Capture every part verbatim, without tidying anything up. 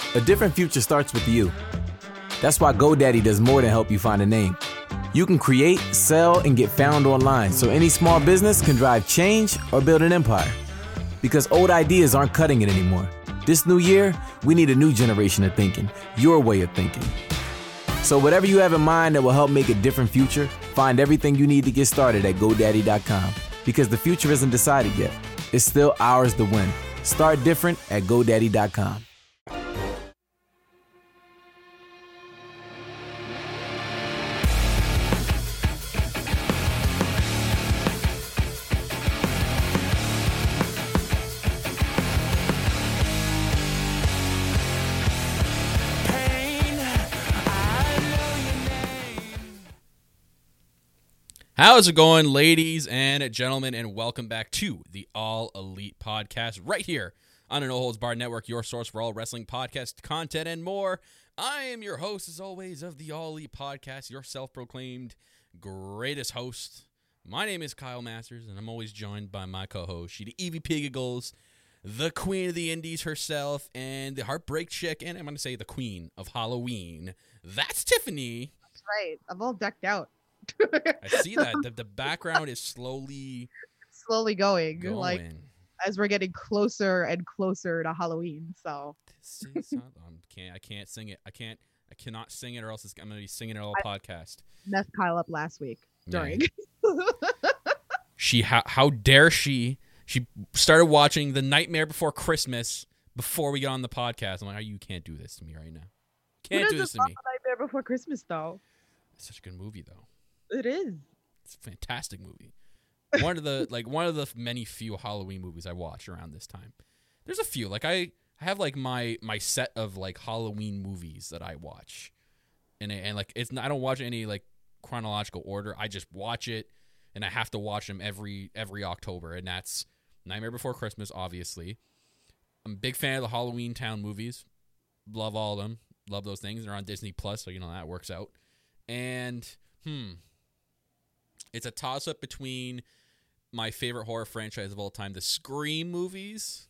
A different future starts with you. That's why GoDaddy does more than help you find a name. You can create, sell, and get found online so any small business can drive change or build an empire. Because old ideas aren't cutting it anymore. This new year, we need a new generation of thinking, your way of thinking. So whatever you have in mind that will help make a different future, find everything you need to get started at GoDaddy dot com. Because the future isn't decided yet. It's still ours to win. Start different at GoDaddy dot com. How's it going, ladies and gentlemen, and welcome back to the All Elite Podcast, right here on the No Holds Barred Network, your source for all wrestling podcast content and more. I am your host, as always, of the All Elite Podcast, your self-proclaimed greatest host. My name is Kyle Masters, and I'm always joined by my co-host, she the Evie Piggles, the queen of the indies herself, and the heartbreak chick, and I'm going to say the queen of Halloween. That's Tiffany. That's right. I'm all decked out. I see that. The, the background is slowly... Slowly going, going. like, as we're getting closer and closer to Halloween, so... This is not, I can't, I can't sing it. I can't, I cannot sing it or else it's, I'm going to be singing it all I podcast. Messed Kyle up last week during. Yeah. she, how, how dare she? She started watching The Nightmare Before Christmas before we got on the podcast. I'm like, oh, you can't do this to me right now. Can't do this to me. Nightmare Before Christmas, though. It's such a good movie, though. It is. It's a fantastic movie. One of the like one of the many few Halloween movies I watch around this time. There's a few. Like I, I have like my my set of like Halloween movies that I watch. And and like it's not, I don't watch any like chronological order. I just watch it and I have to watch them every every October, and that's Nightmare Before Christmas, obviously. I'm a big fan of the Halloween Town movies. Love all of them. Love those things. They're on Disney Plus, so you know that works out. And hmm It's a toss-up between my favorite horror franchise of all time, the Scream movies,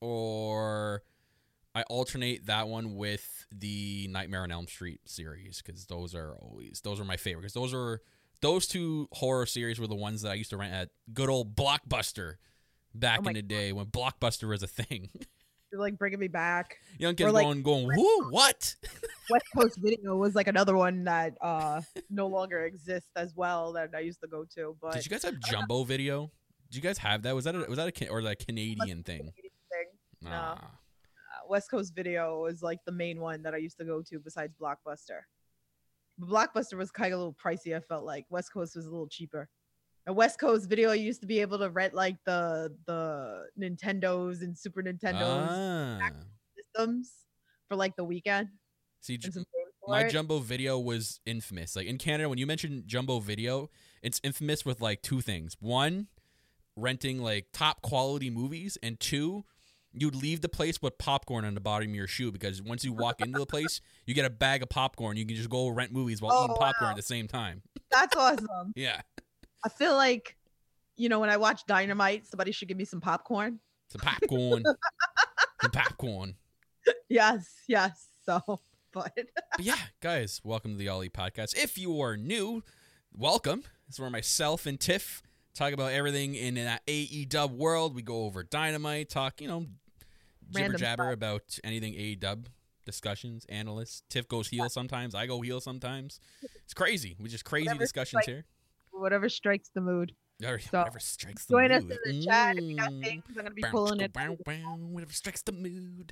or I alternate that one with the Nightmare on Elm Street series, because those are always, those are my favorite, because those are, those two horror series were the ones that I used to rent at good old Blockbuster back oh in the God. day when Blockbuster was a thing. You're like bringing me back. Young kids like, going, going, whoo, what? West Coast Video was like another one that uh, no longer exists as well that I used to go to. But did you guys have Jumbo Video? Did you guys have that? Was that a, was that a or like a Canadian thing? thing? No. Ah. Uh, West Coast Video was like the main one that I used to go to besides Blockbuster. But Blockbuster was kind of a little pricey. I felt like West Coast was a little cheaper. At West Coast Video, I used to be able to rent like the the Nintendos and Super Nintendos ah. systems for like the weekend. See, my it. Jumbo Video was infamous. Like in Canada, when you mention Jumbo Video, it's infamous with like two things. One, renting like top quality movies, and two, you'd leave the place with popcorn on the bottom of your shoe, because once you walk into the place, you get a bag of popcorn. You can just go rent movies while oh, eating popcorn wow. at the same time. That's awesome. Yeah. I feel like, you know, when I watch Dynamite, somebody should give me some popcorn. Some popcorn. some popcorn. Yes, yes. So, but. but yeah, guys, welcome to the All Elite Podcast. If you are new, welcome. This is where myself and Tiff talk about everything in that A E W world. We go over Dynamite, talk, you know, jibber jabber about anything A E W, discussions, analysts. Tiff goes heel sometimes. I go heel sometimes. It's crazy. We just crazy Whatever discussions strikes, here. Whatever strikes the mood. Or, so, whatever strikes the join mood. Join us in the chat if you got things. I'm going to be bow, pulling it. Bow, bow, whatever strikes the mood.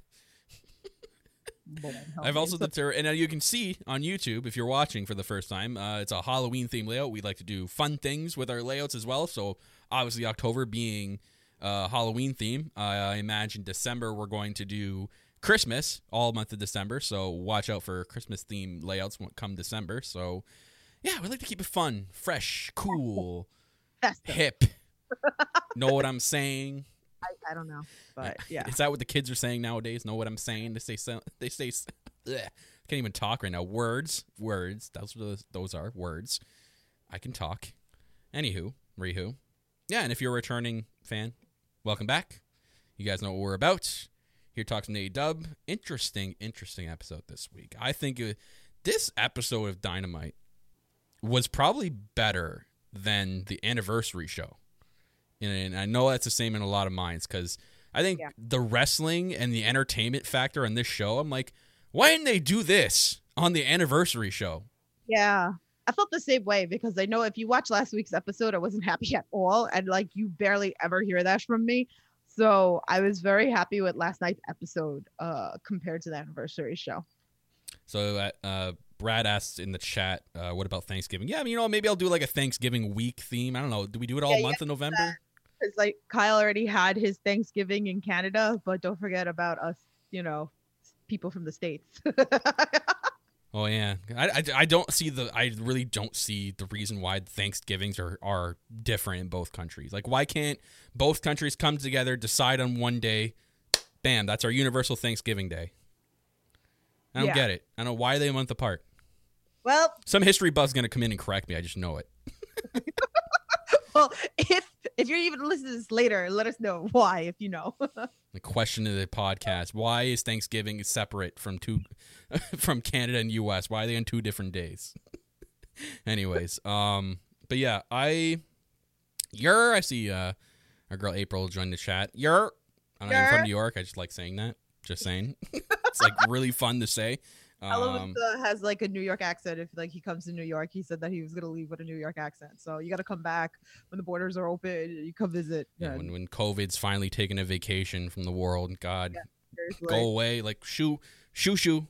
I've also determined, and now you can see on YouTube if you're watching for the first time, uh, it's a Halloween themed layout. We like to do fun things with our layouts as well. So obviously October being uh, Halloween theme, uh, I imagine December we're going to do Christmas all month of December. So watch out for Christmas themed layouts when come December. So yeah, we like to keep it fun, fresh, cool, hip. Know what I'm saying? I, I don't know, but yeah. Is that what the kids are saying nowadays? Know what I'm saying? They say, they say, ugh. I can't even talk right now. Words, words. That's what those, those are, words. I can talk. Anywho, Rihu. Yeah, and if you're a returning fan, welcome back. You guys know what we're about. Here talks from A E W. Interesting, interesting episode this week. I think it, this episode of Dynamite was probably better than the anniversary show. And I know that's the same in a lot of minds because I think Yeah. the wrestling and the entertainment factor on this show, I'm like, why didn't they do this on the anniversary show? Yeah. I felt the same way because I know if you watch last week's episode, I wasn't happy at all. And like you barely ever hear that from me. So I was very happy with last night's episode uh, compared to the anniversary show. So uh, uh, Brad asked in the chat, uh, what about Thanksgiving? Yeah, I mean, you know, maybe I'll do like a Thanksgiving week theme. I don't know. Do we do it all Yeah, month of November? Because like Kyle already had his Thanksgiving in Canada, but don't forget about us, you know, people from the States. Oh yeah, I, I, I don't see the I really don't see the reason why Thanksgivings are, are different in both countries. Like why can't both countries come together, decide on one day, bam, that's our universal Thanksgiving day. I don't Yeah. get it. I don't know why are they a month apart. Well, Some history buff's gonna come in and correct me. I just know it. well, if if you're even listening to this later, let us know why if you know. The question of the podcast: why is Thanksgiving separate from two, from Canada and U S? Why are they on two different days? Anyways, um, but yeah, I, you're I see uh, our girl April joined the chat. You're I'm not even from Yer. New York. I just like saying that. Just saying, it's like really fun to say. Ella Um, has like a New York accent. If like he comes to New York, he said that he was gonna leave with a New York accent. So you got to come back when the borders are open. You come visit. yeah, and when when COVID's finally taken a vacation from the world, God, seriously. go away, like shoo, shoo, shoo.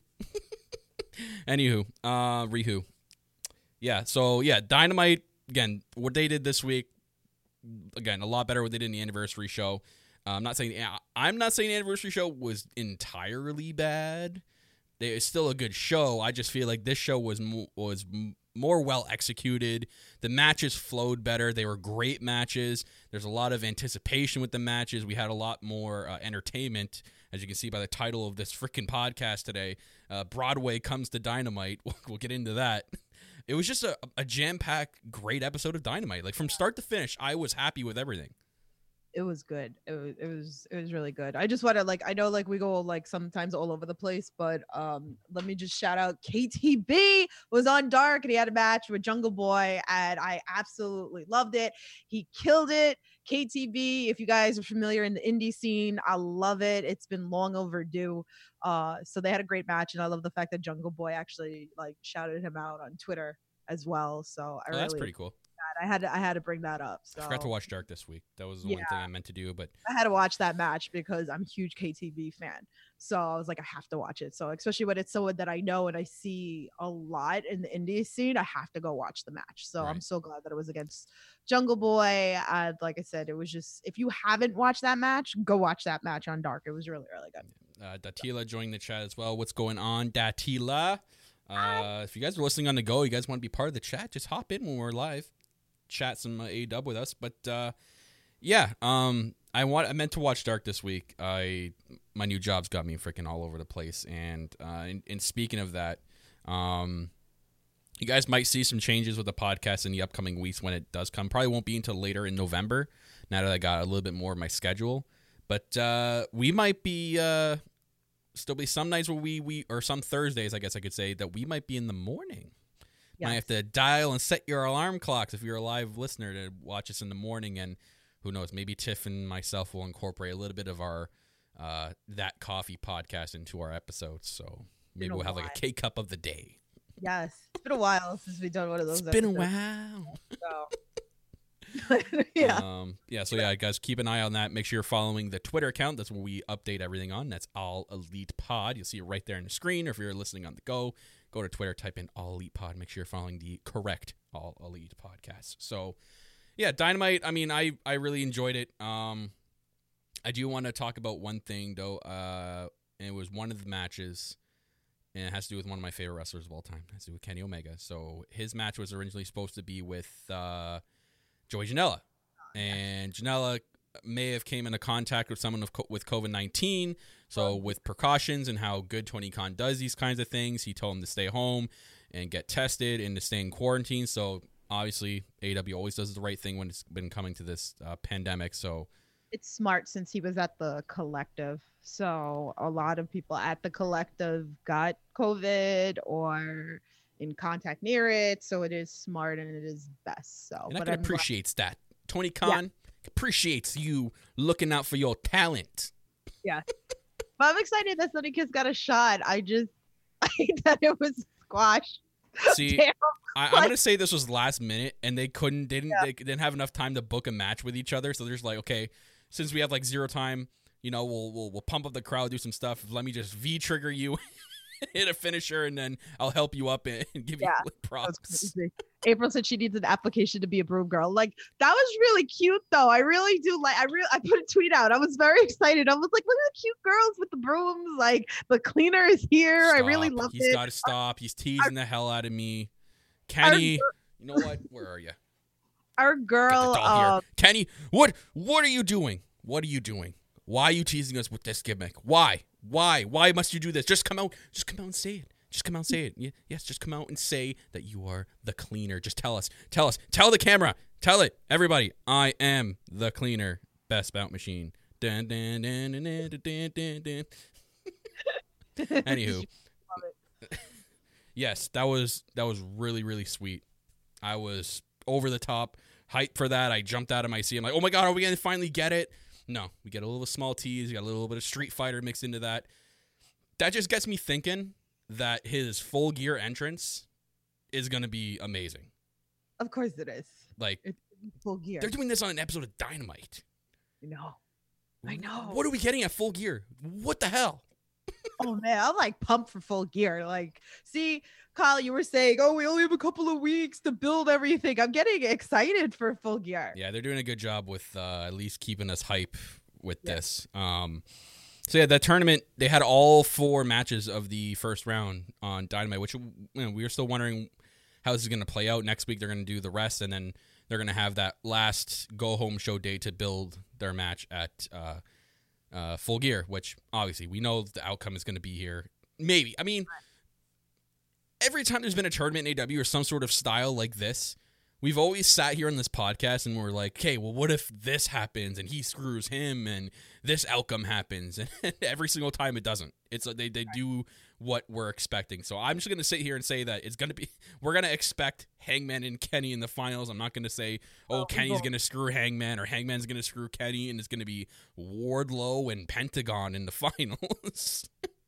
Anywho, uh, Rihu. Yeah, so yeah, Dynamite, again, what they did this week, again, a lot better what they did in the anniversary show. Uh, I'm not saying I'm not saying the anniversary show was entirely bad. It's still a good show. I just feel like this show was mo- was m- more well executed. The matches flowed better. They were great matches. There's a lot of anticipation with the matches. We had a lot more uh, entertainment, as you can see by the title of this freaking podcast today. Uh, Broadway comes to Dynamite. We'll, we'll get into that. It was just a, a jam-packed, great episode of Dynamite. Like from start to finish, I was happy with everything. It was good. It was it was it was really good. I just want to like I know like we go like sometimes all over the place, but um let me just shout out K T B was on Dark and he had a match with Jungle Boy and I absolutely loved it. He killed it. K T B, if you guys are familiar in the indie scene, I love it. It's been long overdue. Uh so they had a great match and I love the fact that Jungle Boy actually like shouted him out on Twitter as well. So I Oh, really that's pretty cool. I had to, I had to bring that up. So I forgot to watch Dark this week. That was the one Yeah. thing I meant to do, but I had to watch that match because I'm a huge K T B fan. So I was like, I have to watch it. So especially when it's someone that I know and I see a lot in the indie scene, I have to go watch the match. So I'm Right. so glad that it was against Jungle Boy. And like I said, it was just if you haven't watched that match, go watch that match on Dark. It was really, really good. Uh, Datila joining the chat as well. What's going on, Datila? Uh, if you guys are listening on the go, you guys want to be part of the chat, just hop in when we're live, chat some uh, A E W with us. But uh, yeah, um, I want I meant to watch Dark this week. I my new job's got me freaking all over the place. And uh, and, and speaking of that, um, you guys might see some changes with the podcast in the upcoming weeks when it does come. Probably won't be until later in November. Now that I got a little bit more of my schedule, but uh, we might be. Uh, Still be some nights where we, we or some Thursdays, I guess I could say, that we might be in the morning. You might have to dial and set your alarm clocks if you're a live listener to watch us in the morning. And who knows, maybe Tiff and myself will incorporate a little bit of our uh, That Coffee podcast into our episodes. So maybe Been a we'll have like a while. K-Cup of the day. Yes. It's been a while since we've done one of those. It's been a episodes, while. so. yeah. Um, yeah, so yeah, guys, keep an eye on that. Make sure you're following the Twitter account. That's where we update everything on. That's All Elite Pod. You'll see it right there on the screen. Or if you're listening on the go, go to Twitter, type in All Elite Pod. Make sure you're following the correct All Elite Podcast. So, yeah, Dynamite, I mean, I, I really enjoyed it. Um, I do want to talk about one thing, though. Uh, and it was one of the matches, and it has to do with one of my favorite wrestlers of all time. It has to do with Kenny Omega. So his match was originally supposed to be with uh, Joey Janela. And Janela may have came into contact with someone with co- with COVID nineteen. So with precautions and how good Tony Khan does these kinds of things, he told him to stay home and get tested and to stay in quarantine. So obviously A E W always does the right thing when it's been coming to this uh, pandemic. So It's smart since he was at the collective. So a lot of people at the collective got COVID or in contact near it. So it is smart and it is best. So And I but can I'm glad- appreciate that. Tony Khan appreciates you looking out for your talent. Yeah. But I'm excited that Sunny Kiss got a shot. I just I think that it was squash. See, Damn. I, I'm gonna say this was last minute, and they couldn't, they didn't, Yeah. they didn't have enough time to book a match with each other. So they're just like, okay, since we have like zero time, you know, we'll we'll we'll pump up the crowd, do some stuff. Let me just V trigger you, hit a finisher, and then I'll help you up and give Yeah, you That was props. crazy. April said she needs an application to be a broom girl. Like that was really cute though. I really do like I really I put a tweet out. I was very excited. I was like, look at the cute girls with the brooms. Like the cleaner is here. I really Stop. loved He's it. got to stop. He's teasing the hell out of me. Kenny, you know what? Where are you? Our Get girl the doll here. um, Kenny, what what are you doing? What are you doing? Why are you teasing us with this gimmick? Why? Why? Why must you do this? Just come out. Just come out and say it. Just come out and say it. Yeah, yes, just come out and say that you are the cleaner. Just tell us. Tell us. Tell the camera. Tell it. Everybody. I am the cleaner. Best bout machine. Dun, dun, dun, dun, dun, dun, dun, dun. Anywho. Yes, that was that was really, really sweet. I was over the top hyped for that. I jumped out of my seat. I'm like, oh my God, are we going to finally get it? No, we get a little small tease. We got a little bit of Street Fighter mixed into that. That just gets me thinking that his Full Gear entrance is going to be amazing. Of course it is. Like, It's Full Gear. they're doing this on an episode of Dynamite. I know. I know. What are we getting at Full Gear? What the hell? Oh man, I'm like pumped for Full Gear. Like, see, Kyle, you were saying, oh, we only have a couple of weeks to build everything. I'm getting excited for Full Gear. Yeah, they're doing a good job with uh, at least keeping us hype with Yeah. this. Um, so yeah, that tournament, they had all four matches of the first round on Dynamite, which, you know, we were still wondering how this is going to play out. Next week, they're going to do the rest, and then they're going to have that last go-home show day to build their match at uh, uh, Full Gear, which obviously we know the outcome is going to be here. Maybe. I mean, every time there's been a tournament in A W or some sort of style like this, we've always sat here on this podcast and we're like, okay, well, what if this happens and he screws him and this outcome happens? And every single time it doesn't. It's they they do what we're expecting. So I'm just gonna sit here and say that it's gonna be we're gonna expect Hangman and Kenny in the finals. I'm not gonna say, oh, Oh, Kenny's well- gonna screw Hangman or Hangman's gonna screw Kenny and it's gonna be Wardlow and Pentagon in the finals.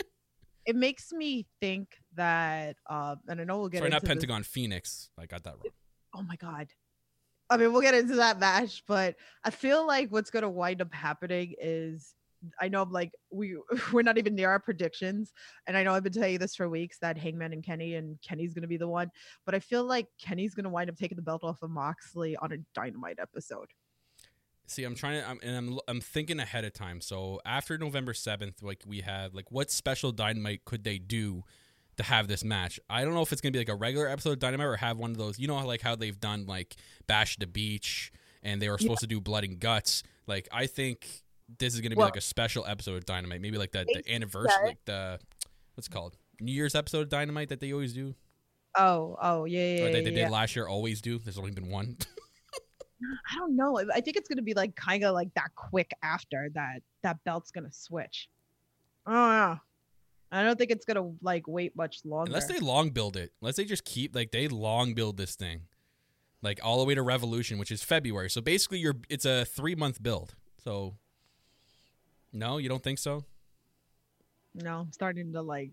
It makes me think that, uh, and I know we'll get Sorry, into not this- Pentagon, Phoenix. I got that wrong. Oh my god. I mean, we'll get into that match, but I feel like what's gonna wind up happening is I know I'm like we we're not even near our predictions, and I know I've been telling you this for weeks that Hangman and Kenny and Kenny's gonna be the one, but I feel like Kenny's gonna wind up taking the belt off of Moxley on a Dynamite episode. See, I'm trying to, I'm, and I'm, I'm thinking ahead of time. So after November seventh, like we have, like, what special Dynamite could they do to have this match? I don't know if it's gonna be like a regular episode of Dynamite or have one of those. You know, how, like how they've done like Bash at the Beach, and they were supposed to do Blood and Guts. Like, I think this is gonna be Well- like a special episode of Dynamite, maybe like the, the They anniversary, said- like the what's it called New Year's episode of Dynamite that they always do, Oh, oh yeah, yeah, or yeah. they, they yeah. did last year. Always do. There's only been one. I don't know. I think it's gonna be like kind of like that quick after that that belt's gonna switch. I don't know. I don't think it's gonna like wait much longer. Unless they long build it. Unless they just keep like they long build this thing, like all the way to Revolution, which is February. So basically, you're it's a three month build. So no, you don't think so? No, I'm starting to like.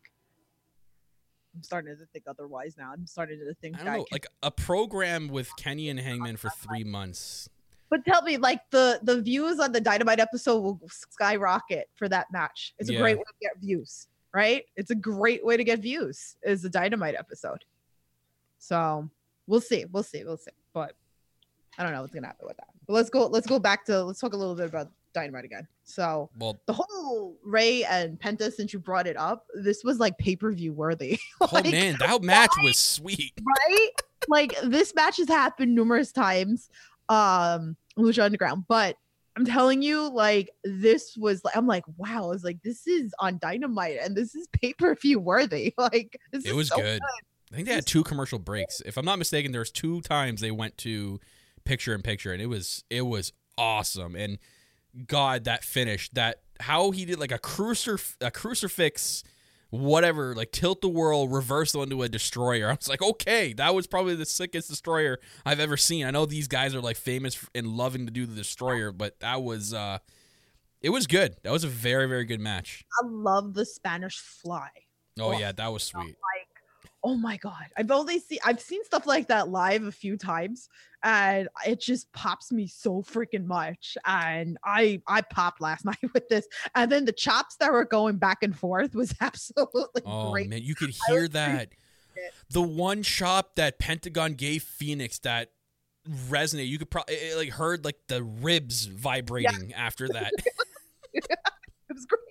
I'm starting to think otherwise now. I'm starting to think I that. don't know. Ken- Like a program with Kenny and Hangman for three months. but tell me, like the the views on the Dynamite episode will skyrocket for that match. It's a Yeah. great way to get views, right? It's a great way to get views. Is the Dynamite episode. So we'll see, we'll see, we'll see. But I don't know what's gonna happen with that. But let's go. Let's go back to. Let's talk a little bit about Dynamite again. So Well, the whole Ray and Penta, since you brought it up, this was like pay per view worthy. oh Like, man, that match was sweet. right? Like this match has happened numerous times, um, Lucha Underground, but I'm telling you, like this was like I'm like, wow, I was like, this is on Dynamite and this is pay per view worthy. Like this It is was so good. I think they had two commercial breaks. If I'm not mistaken, there's two times they went to picture in picture, and it was it was awesome. And God, that finish, that how he did like a crucif- a crucifix, whatever, like tilt the world, reverse onto a destroyer. I was like, okay, that was probably the sickest destroyer I've ever seen. I know these guys are like famous and loving to do the destroyer, but that was, uh, it was good. That was a very, very good match. I love the Spanish fly. Oh, oh yeah, that was sweet. Like, oh my God. I've only seen, I've seen stuff like that live a few times, and it just pops me so freaking much. And I, I popped last night with this. And then the chops that were going back and forth was absolutely oh, great. Man, you could hear that. The one chop that Pentagon gave Phoenix that resonated. You could probably like heard like the ribs vibrating yeah. after that. It was great.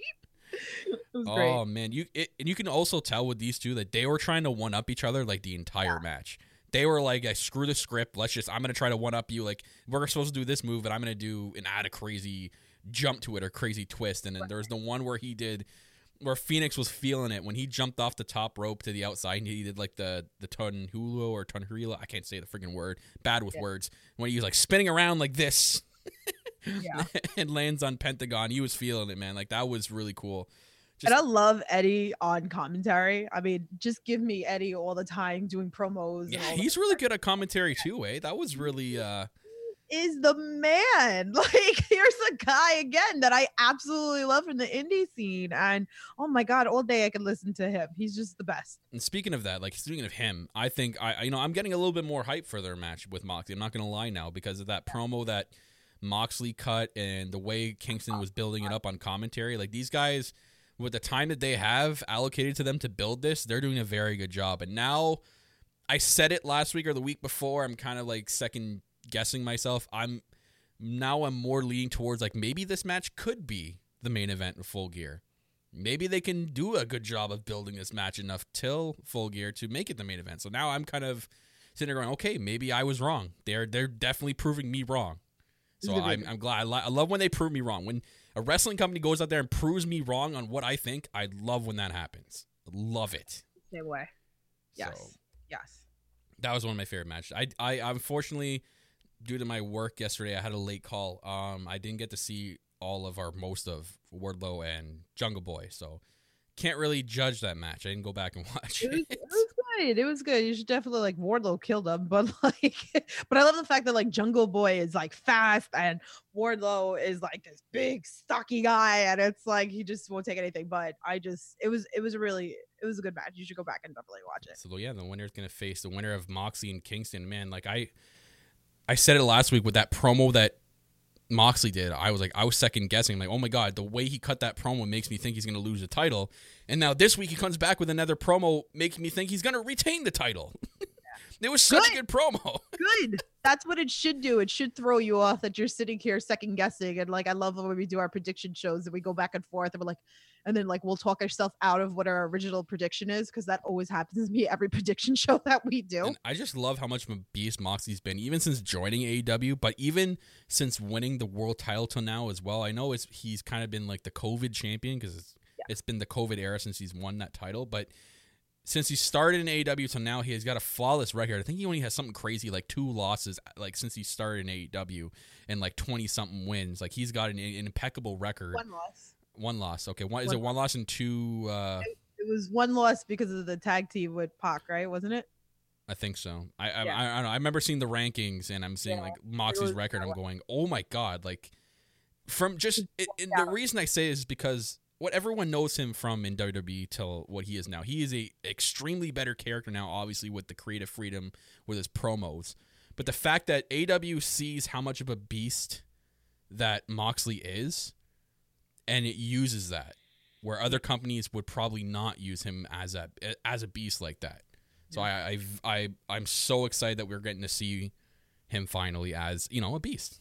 It was great. Oh man, you it, and you can also tell with these two that they were trying to one up each other like the entire yeah. match. They were like, I screw the script. Let's just I'm gonna try to one up you. Like we're supposed to do this move, and I'm gonna do and add a crazy jump to it or crazy twist. And then there was the one where he did where Phoenix was feeling it when he jumped off the top rope to the outside. And he did like the the Tonhulo or Tonhurila. I can't say the freaking word. Bad with yeah. words. When he was like spinning around like this. Yeah. And lands on Pentagon. He was feeling it, man. Like that was really cool. Just, and I love Eddie on commentary. I mean, just give me Eddie all the time doing promos. Yeah, and all he's that. really good at commentary too, eh? That was really uh is the man. Like here's a guy again that I absolutely love from the indie scene. And oh my God, all day I can listen to him. He's just the best. And speaking of that, like speaking of him, I think I you know, I'm getting a little bit more hype for their match with Moxley. I'm not gonna lie now because of that promo that Moxley cut and the way Kingston was building it up on commentary. Like these guys, with the time that they have allocated to them to build this, they're doing a very good job. And now, I said it last week or the week before, I'm kind of like second guessing myself. I'm now I'm more leaning towards like maybe this match could be the main event of Full Gear. Maybe they can do a good job of building this match enough till Full Gear to make it the main event. So now I'm kind of sitting there going, okay, maybe I was wrong. They're they're definitely proving me wrong. So I'm, I'm glad. I, li- I love when they prove me wrong. When a wrestling company goes out there and proves me wrong on what I think, I love when that happens. Love it. Same way. Yes. So, yes. That was one of my favorite matches. I, I, unfortunately, due to my work yesterday, I had a late call. Um, I didn't get to see all of or most of Wardlow and Jungle Boy, so can't really judge that match. I didn't go back and watch it. It, it was good. It was good. You should definitely like Wardlow killed him, but like, but I love the fact that like Jungle Boy is like fast and Wardlow is like this big stocky guy, and it's like he just won't take anything. But I just, it was, it was a really, it was a good match. You should go back and definitely watch it. So yeah, the winner's gonna face the winner of Moxley and Kingston. Man, like I, I said it last week with that promo that Moxley did. I was like, I was second guessing. Like, oh my God, the way he cut that promo makes me think he's going to lose the title. And now this week he comes back with another promo making me think he's going to retain the title. It was such good. a good promo. Good. That's what it should do. It should throw you off that you're sitting here second guessing. And like, I love when we do our prediction shows and we go back and forth and we're like, and then like, we'll talk ourselves out of what our original prediction is. Cause that always happens to me every prediction show that we do. And I just love how much of a beast Moxley's been, even since joining A E W, but even since winning the world title till now as well. I know it's, he's kind of been like the COVID champion because it's, yeah. it's been the COVID era since he's won that title, but since he started in A E W till now, he has got a flawless record. I think he only has something crazy like two losses, like since he started in A E W, and like twenty something wins. Like he's got an, an impeccable record. One loss. One loss. Okay, one, is one it one loss and two? Uh, it, it was one loss because of the tag team with Pac, right? Wasn't it? I think so. I I, Yeah. I, I don't know. I remember seeing the rankings, and I'm seeing Yeah, like Moxley's was- record. I'm going, oh my God! Like from just it, and the reason I say is because what everyone knows him from in W W E till what he is now. He is a extremely better character now, obviously with the creative freedom with his promos. But the fact that A E W sees how much of a beast that Moxley is, and it uses that, where other companies would probably not use him as a as a beast like that. So I I I I'm so excited that we're getting to see him finally as, you know, a beast.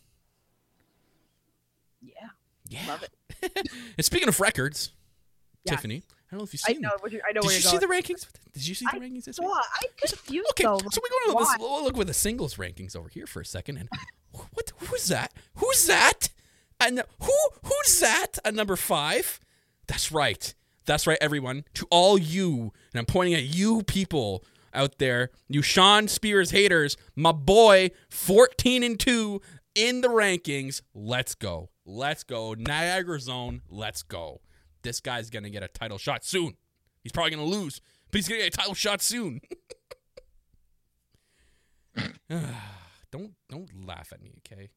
Yeah. Yeah. Love it. And speaking of records, Yes. Tiffany, I don't know if you've I seen know. them. What you, I know Did where you you're see going. the rankings? Did you see the I rankings this So week? I confused Okay, though. so we go to Why? this. We'll look with the singles rankings over here for a second. And what? Who's that? Who's that? And who? Who's that? At number five. That's right. That's right, everyone. To all you, and I'm pointing at you people out there, you Sean Spears haters, my boy, fourteen and two in the rankings. Let's go. Let's go. Niagara Zone. Let's go. This guy's going to get a title shot soon. He's probably going to lose, but he's going to get a title shot soon. don't don't laugh at me, okay?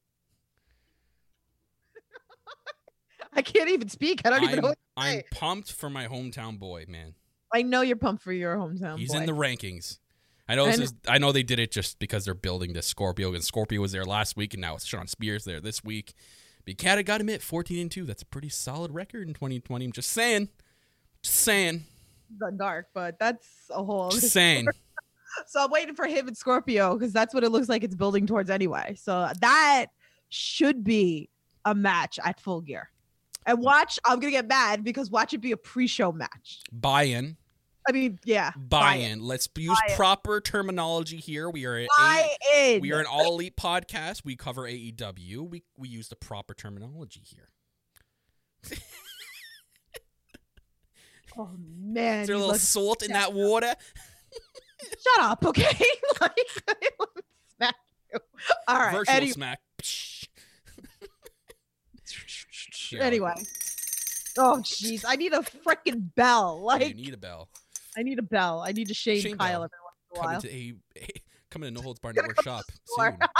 I can't even speak. I don't I'm, even know what to I'm say. pumped for my hometown boy, man. I know you're pumped for your hometown He's boy. in the rankings. I know this And- is, I know they did it just because they're building this Scorpio, and Scorpio was there last week, and now it's Sean Spears there this week. But you gotta gotta admit, fourteen and two, that's a pretty solid record in twenty twenty. I'm just saying. Just saying. the dark, but that's a whole. Just saying. So I'm waiting for him and Scorpio because that's what it looks like it's building towards anyway. So that should be a match at Full Gear. And watch, I'm gonna get mad because watch it be a pre-show match. Buy-in. I mean, yeah, Buy-in. Let's use Buy-in. proper terminology here. We are a, Buy in. we are an all elite podcast. We cover A E W. We we use the proper terminology here. Oh man, Is there a you little look- salt in that water? shut up, okay? Like, I will smack you. All right. Virtual Any- smack. Yeah. anyway. Oh jeez, I need a freaking bell. Oh, Like you need a bell. I need a bell. I need to Shane, Shane Kyle Bell. every once in a Coming while. to a, a coming to No Holds Barred Gotta Network come to shop the store. soon.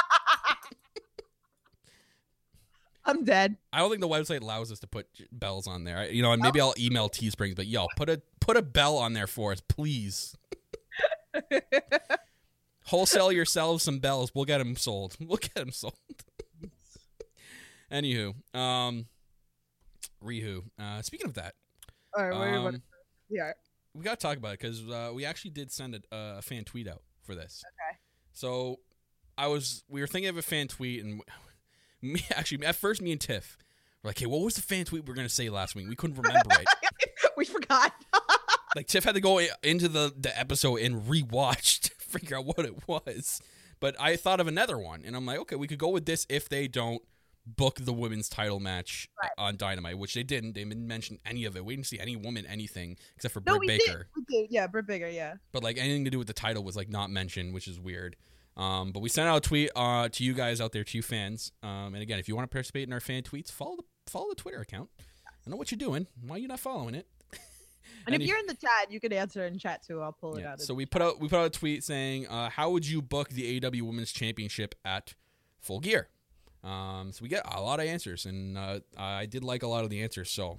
I'm dead. I don't think the website allows us to put j- bells on there. I, you know, and maybe I'll email Teesprings, but yo, put a put a bell on there for us, please. Wholesale yourselves some bells. We'll get them sold. We'll get them sold. Anywho, um, Rihu. Uh, speaking of that, All right, wait, um, what- yeah. we got to talk about it because uh, we actually did send a, a fan tweet out for this. Okay. So I was, we were thinking of a fan tweet, and me actually at first, me and Tiff were like, "Hey, what was the fan tweet we were gonna say last week? We couldn't remember it." We forgot. Like Tiff had to go i- into the the episode and rewatch to figure out what it was. But I thought of another one, and I'm like, okay, we could go with this if they don't book the women's title match Right. on Dynamite, which they didn't. They didn't mention any of it. We didn't see any woman anything except for No, Britt we Baker. did. We did. Yeah, Britt Baker. Yeah. But like anything to do with the title was like not mentioned, which is weird. Um, but we sent out a tweet uh, to you guys out there, to you fans. Um, and again, if you want to participate in our fan tweets, follow the follow the Twitter account. I know what you're doing. Why are you not following it? And if Any- you're in the chat, you can answer in chat too. I'll pull it Yeah, out. so we put out we put out a tweet saying, uh, "How would you book the A E W Women's Championship at Full Gear?" Um, so we get a lot of answers, and uh, I did like a lot of the answers. So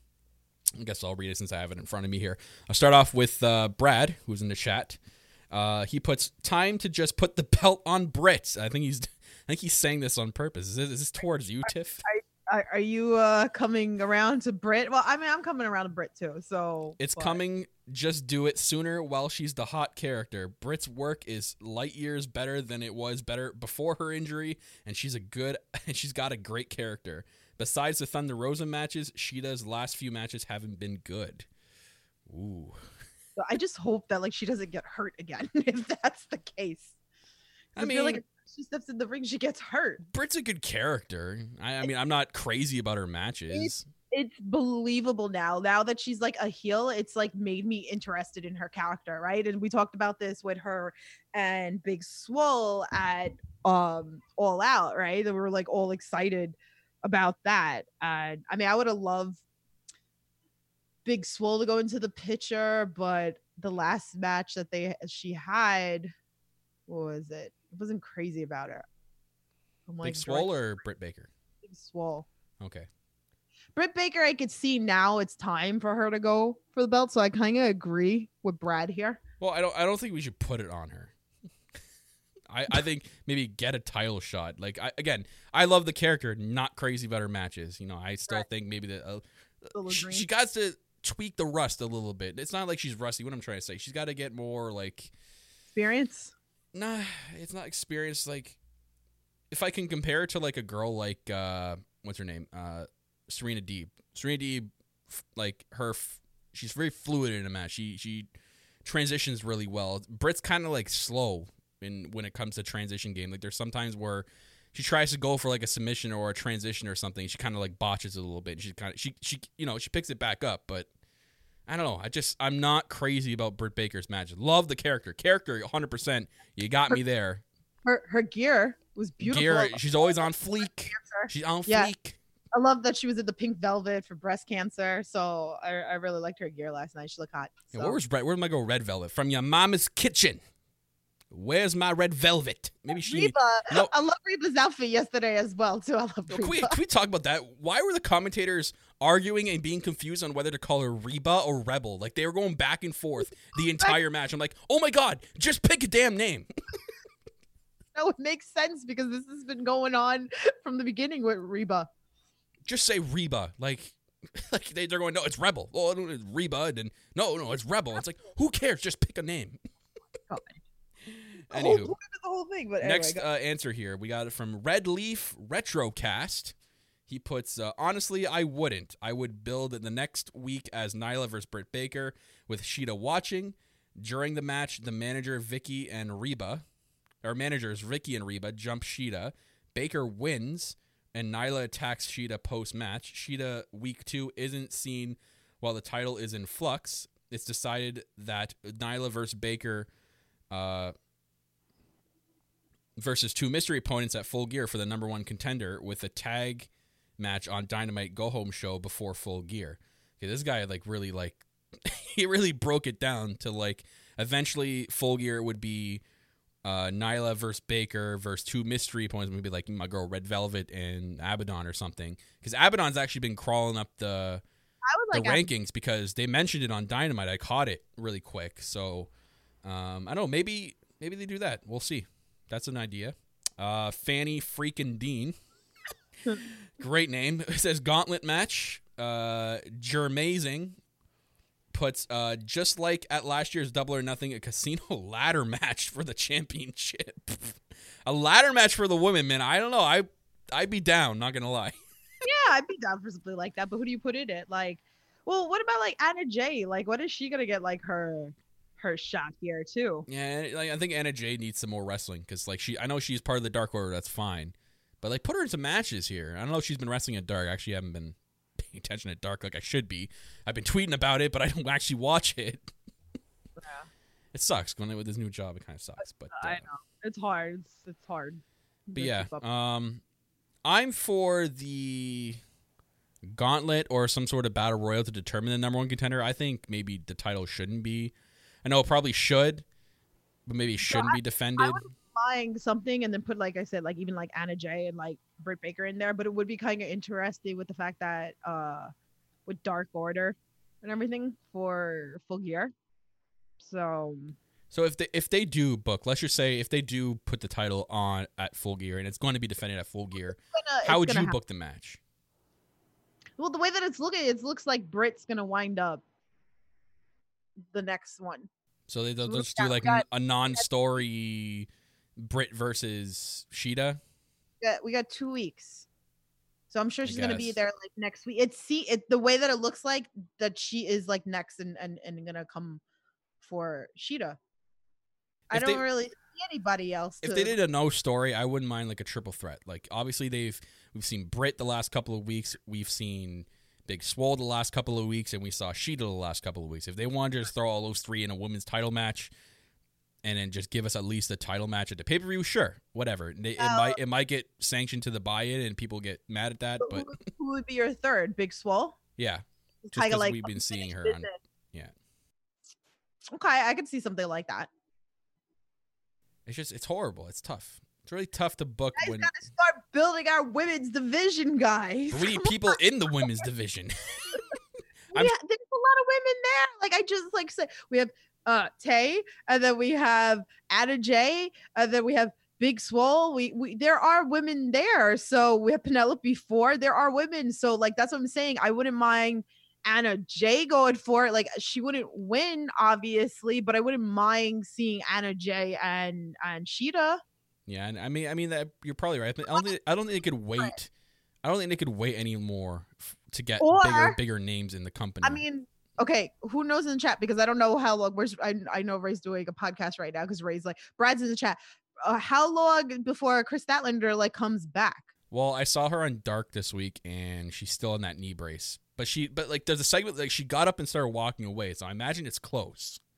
I guess I'll read it since I have it in front of me here. I'll start off with uh, Brad, who's in the chat. Uh, he puts time to just put the belt on Britt. I think he's I think he's saying this on purpose. Is this, is this towards you, Tiff? Are, are you uh, coming around to Britt? Well, I mean, I'm coming around to Britt too. So It's but- coming. Just do it sooner while she's the hot character. Britt's work is light years better than it was better before her injury, and she's a good and she's got a great character. Besides the Thunder Rosa matches, Shida's last few matches haven't been good. Ooh. So I just hope that like she doesn't get hurt again if that's the case. I I, feel like mean- if she steps in the ring, she gets hurt. Britt's a good character. I, I mean, I'm not crazy about her matches. It's believable now. Now that she's like a heel, it's like made me interested in her character, right? And we talked about this with her and Big Swole at um All Out, right? They were like all excited about that. And I mean, I would have loved Big Swole to go into the picture, but the last match that they she had, what was it? It wasn't crazy about her. I'm Big drawing- Swole or Britt Baker? Big Swole. Okay. Britt Baker, I could see now it's time for her to go for the belt. So I kind of agree with Brad here. Well, I don't. I don't think we should put it on her. I, I think maybe get a title shot. Like I, again, I love the character. Not crazy about her matches. You know, I still Right. think maybe that uh, Still she, agree. she got to tweak the rust a little bit. It's not like she's rusty. What I'm trying to say, she's got to get more like. Experience. Nah, it's not experience. Like, if I can compare it to like a girl like uh, what's her name, uh, Serena Deeb. Serena Deeb, f- like her, f- she's very fluid in a match. She she transitions really well. Britt's kind of like slow in when it comes to transition game. Like there's sometimes where she tries to go for like a submission or a transition or something. She kind of like botches it a little bit. And she kind of she she you know she picks it back up, but. I don't know. I just I'm not crazy about Britt Baker's match. Love the character. Character one hundred percent. You got me there. Her her gear was beautiful. Gear, she's always on fleek. Answer. She's on Yeah. fleek. I love that she was in the pink velvet for breast cancer. So I, I really liked her gear last night. She looked hot. So. Yeah, where was red? Where'd my go red velvet? From your mama's kitchen. Where's my red velvet? Maybe she. Reba. No. I love Reba's outfit yesterday as well too. I love No, Reba. can, we, can we talk about that? Why were the commentators arguing and being confused on whether to call her Reba or Rebel? Like they were going back and forth the entire match. I'm like, oh my god, just pick a damn name. No, it makes sense because this has been going on from the beginning with Reba. Just say Reba. Like, like they, they're going, no, it's Rebel. Oh, no, it's Reba. And then, no, no, it's Rebel. It's like, who cares? Just pick a name. God. Anywho, The whole, the whole thing. But anyway, next go- uh, answer here. We got it from Red Leaf Retrocast. He puts, uh, honestly, I wouldn't. I would build the next week as Nyla versus Britt Baker with Shida watching. During the match, the manager, Vicky and Reba, or managers, Vicky and Reba, jump Shida. Baker wins, and Nyla attacks Shida post-match. Shida, week two, isn't seen while the title is in flux. It's decided that Nyla versus Baker uh, versus two mystery opponents at Full Gear for the number one contender with a tag match on Dynamite Go Home show before Full Gear. Okay, this guy like really like he really broke it down to like eventually Full Gear would be uh, Nyla versus Baker versus two mystery opponents, maybe like my girl Red Velvet and Abaddon or something. Because Abaddon's actually been crawling up the I would the like rankings because they mentioned it on Dynamite. I caught it really quick, so um, I don't know. Maybe maybe they do that. We'll see. That's an idea. Uh, Fanny freaking Dean. Great name. It says gauntlet match. Uh, Jermazing puts uh, just like at last year's Double or Nothing, a casino ladder match for the championship. A ladder match for the women, man. I don't know. I I'd be down. Not gonna lie. Yeah, I'd be down for something like that. But who do you put in it? Like, well, what about like Anna Jay? Like, what is she gonna get like her her shot here too? Yeah, like I think Anna Jay needs some more wrestling because like she, I know she's part of the Dark Order. That's fine, but like put her in some matches here. I don't know if she's been wrestling at Dark. I actually haven't been paying attention at Dark like I should be. I've been tweeting about it, but I don't actually watch it. Yeah. It sucks going with this new job. It kind of sucks, but uh, I know it's hard. It's, it's hard. But to yeah, keep up. um, I'm for the gauntlet or some sort of battle royal to determine the number one contender. I think maybe the title shouldn't be. I know it probably should, but maybe it shouldn't I- be defended. I would buying something and then put like I said, like even like Anna Jay and like Britt Baker in there, but it would be kind of interesting with the fact that uh with Dark Order and everything for Full Gear. So So if they if they do book, let's just say if they do put the title on at Full Gear and it's going to be defended at Full Gear, gonna- how it's would gonna you hap- book the match? Well, the way that it's looking, it looks like Britt's gonna wind up the next one. So they, they'll We just do got- like we got- a non-story Britt versus Shida. We got, we got two weeks. So I'm sure I she's gonna be guess. there like next week. It's see it the way that it looks like that she is like next and and, and gonna come for Shida. I If don't they- really see anybody else. If to, they did a no story, I wouldn't mind like a triple threat. Like obviously they've we've seen Britt the last couple of weeks, we've seen Big Swole the last couple of weeks, and we saw Shida the last couple of weeks. If they wanted to just throw all those three in a women's title match, and then just give us at least a title match at the pay per view, sure, whatever. They, it Uh, might it might get sanctioned to the buy-in, and people get mad at that. But But who, who would be your third? Big Swole? yeah, It's just kinda because like we've been seeing unfinished her on. business. Yeah, Okay, I could see something like that. it's just it's horrible. It's tough. It's really tough to book Guys when gotta start building our women's division, guys. we need people in the women's division. Yeah, I'm- there's a lot of women there. Like I just like said, we have uh Tay, and then we have Anna Jay, and then we have Big Swole. We we there are women there. So we have Penelope Ford. There are women. So like that's what I'm saying. I wouldn't mind Anna Jay going for it. Like she wouldn't win, obviously, but I wouldn't mind seeing Anna Jay and and Shida. Yeah, and I mean, I mean that you're probably right. I don't think I don't think they could wait. I don't think they could wait anymore f- to get Or- bigger, bigger names in the company. I mean, okay, who knows in the chat because I don't know how long. Where's I I know Ray's doing a podcast right now because Ray's like Brad's in the chat. Uh, how long before Chris Statlander like comes back? well, I saw her on Dark this week, and she's still in that knee brace. But she, but like, there's a segment like she got up and started walking away. So I imagine it's close.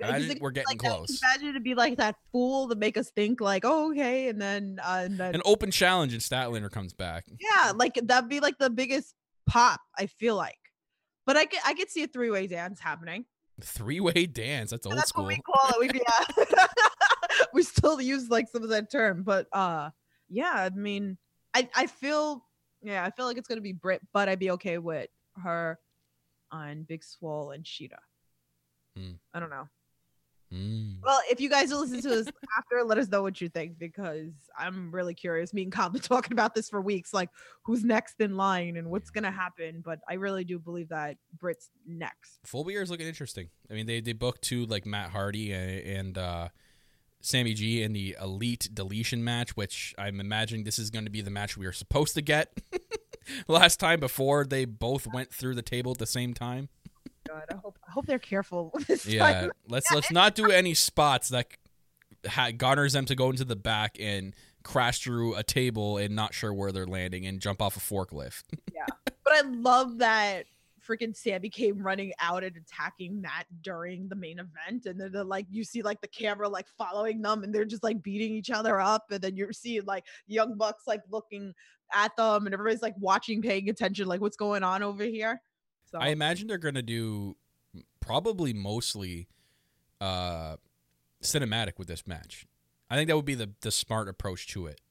Imagine it we're could be getting like that. close. Imagine it'd be like that fool to make us think like, oh, okay, and then uh, and then An open challenge and Statlander comes back. yeah, like that'd be like the biggest pop. I feel like, but I could I could see a three way dance happening. Three way dance. That's old That's school. what we call it. We yeah, we still use like some of that term, but uh, yeah. I mean, I I feel yeah, I feel like it's gonna be Britt, but I'd be okay with her on Big Swole and Sheeta. Hmm. I don't know. Mm. Well, if you guys listen to this after, let us know what you think because I'm really curious. Me and Kyle been talking about this for weeks, like who's next in line and what's gonna happen. But I really do believe that Britt's next. Full Beer is looking interesting. I mean, they they booked two like Matt Hardy and, and uh, Sammy G in the Elite Deletion match, which I'm imagining this is going to be the match we were supposed to get last time before they both went through the table at the same time. God, I hope I hope they're careful this Yeah, time. let's let's not do any spots that ha- garners them to go into the back and crash through a table and not sure where they're landing and jump off a forklift. Yeah, but I love that freaking Sammy came running out and attacking Matt during the main event, and then they're like you see like the camera like following them, and they're just like beating each other up, and then you're seeing like Young Bucks like looking at them, and everybody's like watching, paying attention, like what's going on over here. So I imagine they're going to do probably mostly uh, cinematic with this match. I think that would be the, the smart approach to it.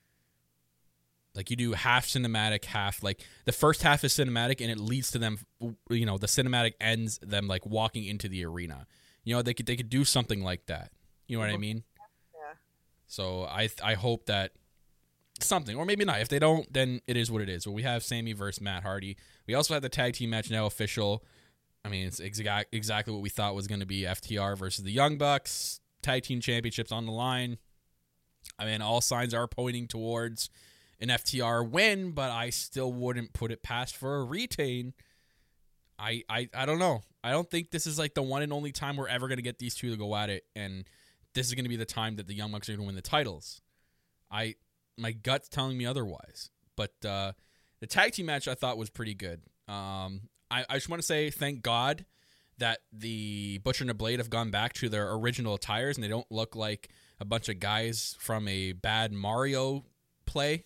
Like you do half cinematic, half like the first half is cinematic and it leads to them, you know, the cinematic ends them like walking into the arena. You know, they could they could do something like that. You know what I mean? Yeah. So I I hope that something, or maybe not. If they don't, then it is what it is. But we have Sammy versus Matt Hardy. We also have the tag team match now official. I mean, it's exact exactly what we thought was going to be. F T R versus the Young Bucks. Tag team championships on the line. I mean, all signs are pointing towards an F T R win, but I still wouldn't put it past for a retain. I I, I don't know. I don't think this is like the one and only time we're ever going to get these two to go at it, and this is going to be the time that the Young Bucks are going to win the titles. I my gut's telling me otherwise. But uh, the tag team match I thought was pretty good. Um, I, I just want to say thank God that the Butcher and the Blade have gone back to their original attires and they don't look like a bunch of guys from a bad Mario play.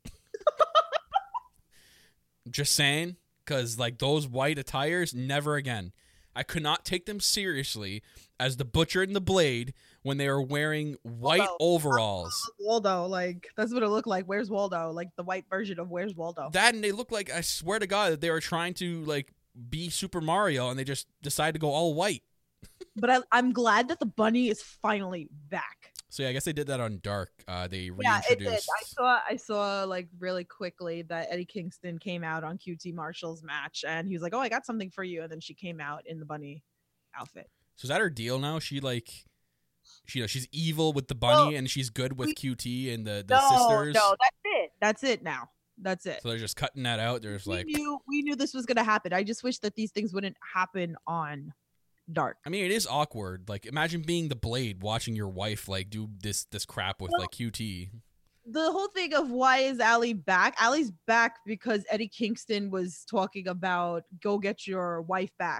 Just saying, because like those white attires, never again. I could not take them seriously as the Butcher and the Blade when they were wearing white Waldo. overalls. Waldo, like that's what it looked like. Where's Waldo? Like the white version of Where's Waldo? That and they look like, I swear to God, that they were trying to like be Super Mario and they just decided to go all white. But I, I'm glad that the bunny is finally back. So yeah, I guess they did that on Dark. Uh, they Yeah, it did. reintroduced. I saw I saw like really quickly that Eddie Kingston came out on Q T Marshall's match and he was like, "Oh, I got something for you." And then she came out in the bunny outfit. So is that her deal now? She like, she you know, she's evil with the bunny Well, and she's good with we- Q T and the, the No, sisters. no, that's it. That's it now. That's it. So they're just cutting that out. They're just we like, knew we knew this was gonna happen. I just wish that these things wouldn't happen on Dark. I mean, it is awkward. Like, imagine being the Blade, watching your wife like do this this crap with Well, like Q T. The whole thing of why is Allie back? Allie's back because Eddie Kingston was talking about go get your wife back.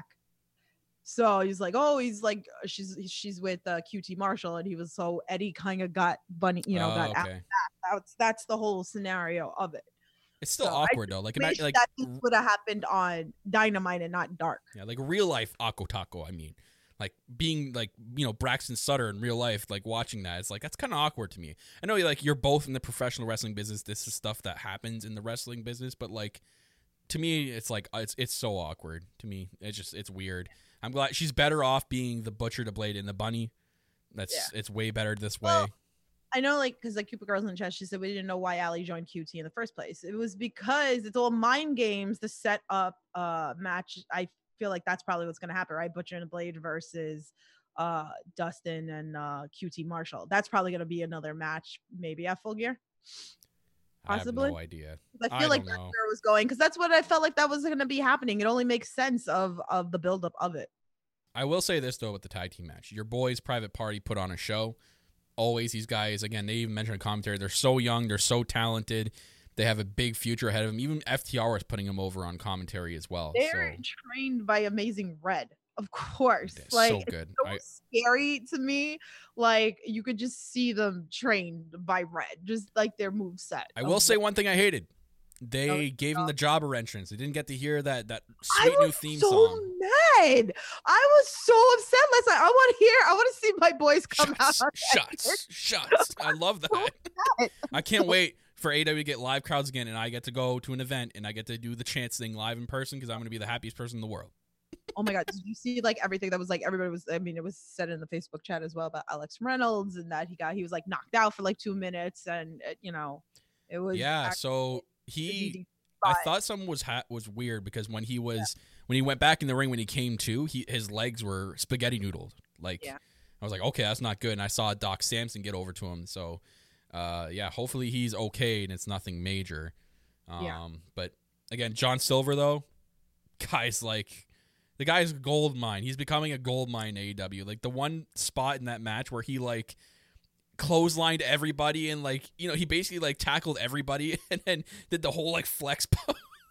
So he's like, oh, he's like, she's she's with uh, Q T Marshall, and he was so Eddie kind of got bunny, you know, Oh, got okay. Allie back. That's that's the whole scenario of it. It's still So I awkward though. Like, Wish imagine like that this would have happened on Dynamite and not Dark. yeah, like real life Akko Taco. I mean, like being like you know Braxton Sutter in real life, like watching that, it's like that's kind of awkward to me. I know like you're both in the professional wrestling business. This is stuff that happens in the wrestling business, but like to me, it's like it's it's so awkward to me. It's just it's weird. I'm glad she's better off being the Butcher, the Blade, and the Bunny. That's Yeah. it's way better this Well, way. I know, like, because like Cupid Girls in the chat, she said we didn't know why Allie joined Q T in the first place. It was because it's all mind games to set up a match. I feel like that's probably what's going to happen, right? Butcher and the Blade versus uh, Dustin and uh, Q T Marshall. That's probably going to be another match, maybe at Full Gear. possibly? I have no idea. I feel I like don't that's know. where it was going because that's what I felt like that was going to be happening. It only makes sense of of the buildup of it. I will say this though with the tag team match. Your boys Private Party put on a show. Always these guys, again, they even mentioned in commentary, they're so young, they're so talented. They have a big future ahead of them. Even F T R is putting them over on commentary as well. They're So trained by Amazing Red. Of course. They're like so good. It's so I- scary to me. Like you could just see them trained by Red, just like their move set. I will say one thing I hated. They Oh, gave him the jobber entrance. They didn't get to hear that that I sweet new was theme so song. mad. I was so upset last night. I want to hear. I want to see my boys come Shots, out. shots, shots. I love that. mad. I can't wait for A E W to get live crowds again, and I get to go to an event and I get to do the chance thing live in person because I'm going to be the happiest person in the world. Oh my god! Did you see like everything that was like everybody was? I mean, it was said in the Facebook chat as well about Alex Reynolds and that he got he was like knocked out for like two minutes and uh, you know, it was Yeah, actually so a he. D D I spot. thought something was ha- was weird because when he was when he went back in the ring when he came to, he his legs were spaghetti noodled. Like Yeah. I was like, okay, that's not good. And I saw Doc Samson get over to him. So uh, yeah, hopefully he's okay and it's nothing major. Um, Yeah. But again, John Silver though, guy's like the guy's a gold mine. He's becoming a gold mine in A E W. Like the one spot in that match where he like clotheslined everybody and like you know he basically like tackled everybody and then did the whole like flex pose.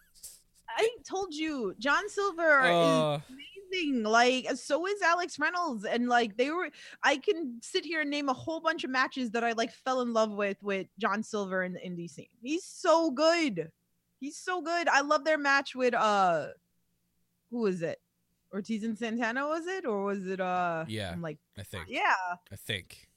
I told you, John Silver is Uh, amazing. Like, so is Alex Reynolds, and like they were. I can sit here and name a whole bunch of matches that I like fell in love with with John Silver in the indie scene. He's so good. He's so good. I love their match with uh, who was it? Ortiz and Santana was it, or was it uh? Yeah. I'm like, I think. yeah. I think.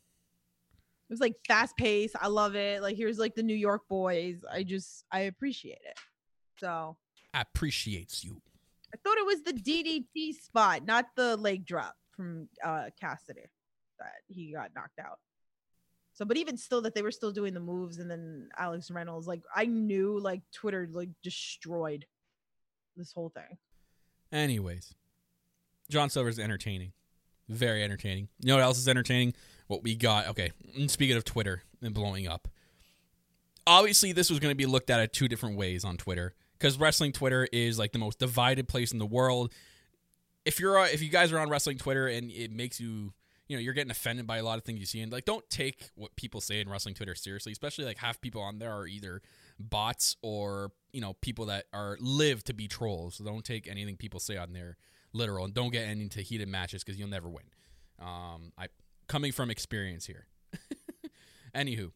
It was like fast paced. I love it. Like here's like the New York boys. I just I appreciate it. So Appreciates you. I thought it was the D D T spot, not the leg drop from uh Cassidy that he got knocked out. So, but even still, that they were still doing the moves, and then Alex Reynolds, like I knew, like Twitter like destroyed this whole thing. Anyways, John Silver's entertaining. Very entertaining. You know what else is entertaining? What we got. Okay, and speaking of Twitter and blowing up. Obviously, this was going to be looked at at two different ways on Twitter because wrestling Twitter is like the most divided place in the world. If you're uh, if you guys are on wrestling Twitter and it makes you, you know, you're getting offended by a lot of things you see, and like don't take what people say in wrestling Twitter seriously, especially like half people on there are either bots or, you know, people that are live to be trolls. So don't take anything people say on there literal, and don't get into heated matches because you'll never win. Um, I coming from experience here. Anywho,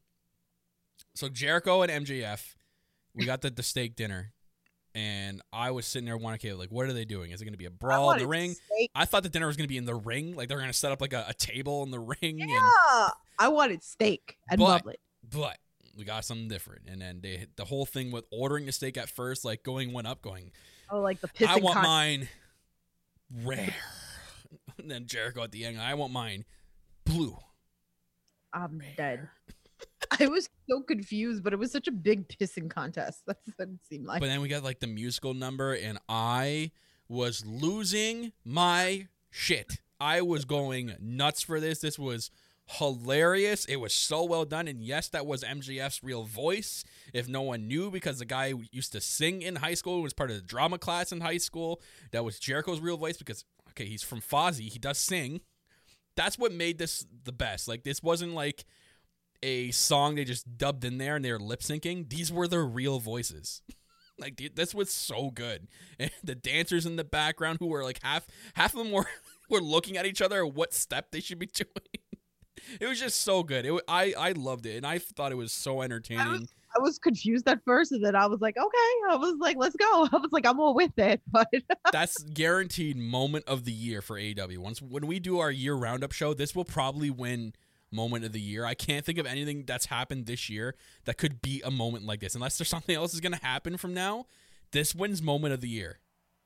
so Jericho and M J F, we got the, the steak dinner, and I was sitting there wondering, okay, like, what are they doing? Is it going to be a brawl in the ring? Steak. I thought the dinner was going to be in the ring, like they're going to set up like a, a table in the ring. And, Yeah, I wanted steak and But- bubbly. but we got something different, and then they the whole thing with ordering the steak at first, like going one up, going, Oh, like the pissing I want con- mine rare, and then Jericho at the end, I want mine blue. I'm dead. I was so confused, but it was such a big pissing contest. That's what it seemed like. But then we got like the musical number, and I was losing my shit. I was going nuts for this. This was hilarious. It was so well done. And yes, that was M J F's real voice. If no one knew, because the guy used to sing in high school, was part of the drama class in high school. That was Jericho's real voice because, okay, he's from Fozzy. He does sing. That's what made this the best. Like, this wasn't like a song they just dubbed in there and they were lip syncing. These were their real voices. Like, dude, this was so good. And the dancers in the background who were like half half of them were were looking at each other at what step they should be doing. It was just so good. It wa- I I loved it, and I thought it was so entertaining. I was confused at first, and then I was like, okay. I was like, let's go. I was like, I'm all with it. But That's guaranteed moment of the year for A E W. Once when we do our year roundup show, this will probably win moment of the year. I can't think of anything that's happened this year that could beat a moment like this, unless there's something else is going to happen from now. This wins moment of the year.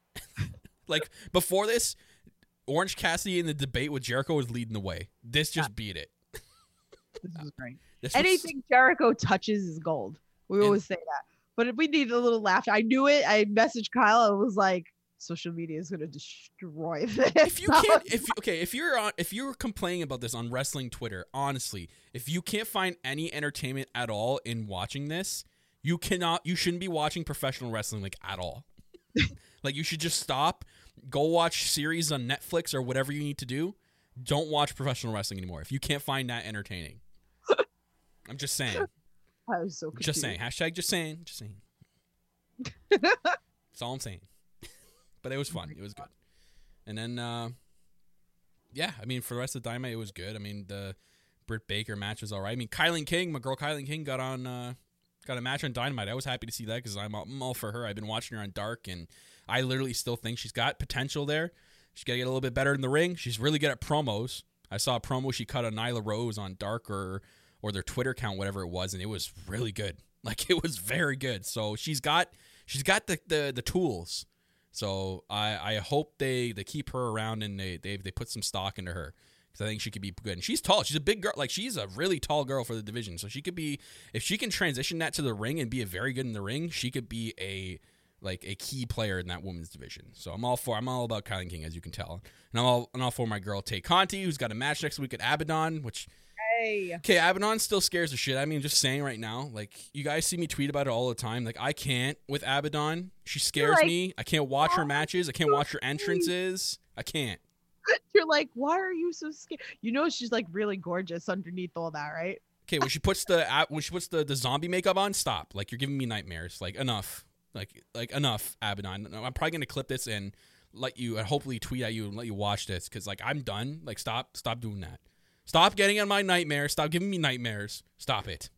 Like before this, Orange Cassidy in the debate with Jericho was leading the way. This just beat it. this was great. This was- Anything Jericho touches is gold. We And- always say that. But we need a little laughter. I knew it. I messaged Kyle. I was like, social media is gonna destroy this. if you can't, if you, okay, if you're on, if you're complaining about this on wrestling Twitter, honestly, if you can't find any entertainment at all in watching this, you cannot, you shouldn't be watching professional wrestling like at all. Like you should just stop, go watch series on Netflix or whatever you need to do. Don't watch professional wrestling anymore if you can't find that entertaining. I'm just saying. I was so confused. Just saying. Hashtag just saying. Just saying. That's all I'm saying. But it was fun. It was good. And then, uh, yeah, I mean, for the rest of the Dynamite, it was good. I mean, the Britt Baker match was all right. I mean, Kylan King, my girl Kylan King, got on, uh, got a match on Dynamite. I was happy to see that because I'm, I'm all for her. I've been watching her on Dark, and I literally still think she's got potential there. She's got to get a little bit better in the ring. She's really good at promos. I saw a promo she cut on Nyla Rose on Dark or, or their Twitter account, whatever it was, and it was really good. Like, it was very good. So she's got she's got the, the, the tools. So I, I hope they, they keep her around and they they they put some stock into her because I think she could be good. And she's tall. She's a big girl. Like, she's a really tall girl for the division. So she could be, if she can transition that to the ring and be a very good in the ring, she could be a like a key player in that women's division. So I'm all for I'm all about Kylan King, as you can tell, and I'm all I'm all for my girl Tay Conti, who's got a match next week at Abaddon, which. Hey. Okay, Abaddon still scares the shit. I mean, just saying right now, like, you guys see me tweet about it all the time. Like, I can't with Abaddon. She scares like, me. I can't watch her matches. I can't watch her entrances. I can't. You're like, why are you so scared? You know she's like really gorgeous underneath all that, right? Okay, when she puts the when she puts the, the zombie makeup on, stop. Like, you're giving me nightmares. Like, enough. Like, like enough, Abaddon. I'm probably gonna clip this and let you, and hopefully tweet at you and let you watch this because, like, I'm done. Like, stop, stop doing that. Stop getting on my nightmares. Stop giving me nightmares. Stop it.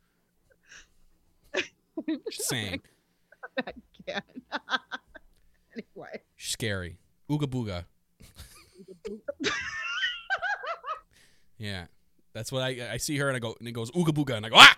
Just saying. I can't. Anyway. She's scary. Ooga booga. Yeah. That's what I I see her and I go, and it goes ooga booga, and I go, ah!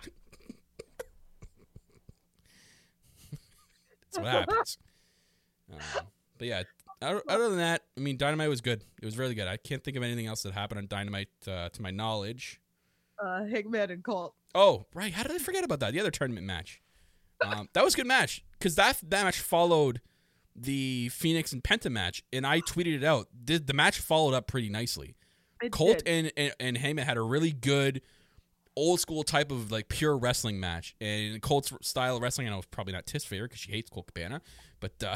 That's what happens. Um, but yeah, other than that, I mean, Dynamite was good. It was really good. I can't think of anything else that happened on Dynamite uh, to my knowledge. Uh, Hangman and Colt. Oh, right. How did I forget about that? The other tournament match. Um, that was a good match because that, that match followed the Phoenix and Penta match, and I tweeted it out. The, the match followed up pretty nicely. It Colt did. and, and, and Heyman had a really good old school type of like pure wrestling match, and Colt's style of wrestling, I know it's probably not Tiff's favorite because she hates Colt Cabana, but uh,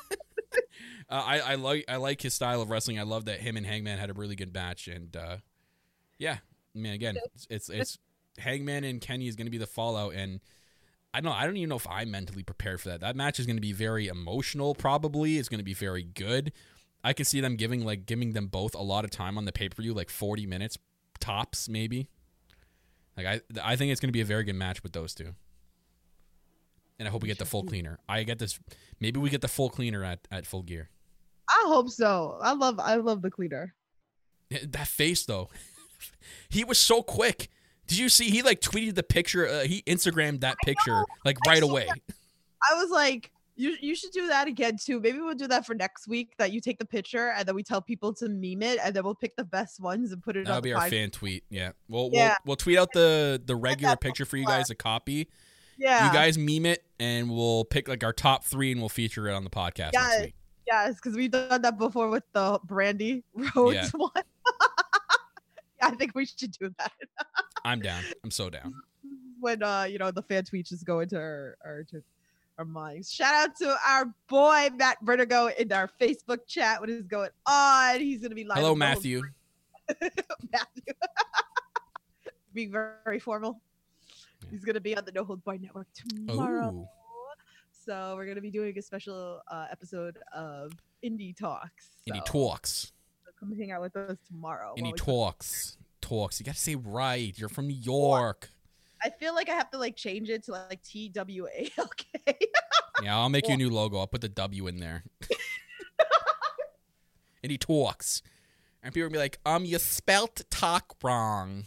uh, I, I like I like his style of wrestling. I love that him and Hangman had a really good match, and uh, yeah, I mean, again, it's it's, it's Hangman and Kenny is going to be the fallout, and I don't know, I don't even know if I'm mentally prepared for that. That match is going to be very emotional. Probably it's going to be very good. I can see them giving like giving them both a lot of time on the pay per view, like forty minutes tops, maybe. Like I, I think it's going to be a very good match with those two. And I hope we get the full cleaner. I get this. Maybe we get the full cleaner at, at Full Gear. I hope so. I love I love the cleaner. That face though, he was so quick. Did you see? He like tweeted the picture. Uh, he Instagrammed that picture like right away. I was like, you you should do that again too. Maybe we'll do that for next week. That you take the picture and then we tell people to meme it, and then we'll pick the best ones and put it. That'll on be the our podcast. fan tweet. Yeah, we'll Yeah. we'll we'll tweet out the the regular picture for you guys, a copy. Yeah. You guys meme it, and we'll pick like our top three, and we'll feature it on the podcast Yeah. next week. Yes, because we've done that before with the Brandy Rhodes Yeah. one. I think we should do that. I'm down. I'm so down. When uh, you know, the fan tweets just go into our our, to our minds. Shout out to our boy Matt Vertigo in our Facebook chat. What is going on? He's gonna be live. Hello, with the whole- Matthew. Matthew. Being very, very formal. Yeah. He's gonna be on the No Hold Barred Network tomorrow. Ooh. So we're gonna be doing a special uh, episode of Indie Talks. So Indie talks. come hang out with us tomorrow. while Indie we- talks. Talks. You gotta say right. You're from New York. I feel like I have to like change it to like T W A L K. Yeah, I'll make you a new logo. I'll put the W in there. Indie talks. And people will be like, um, you spelt talk wrong.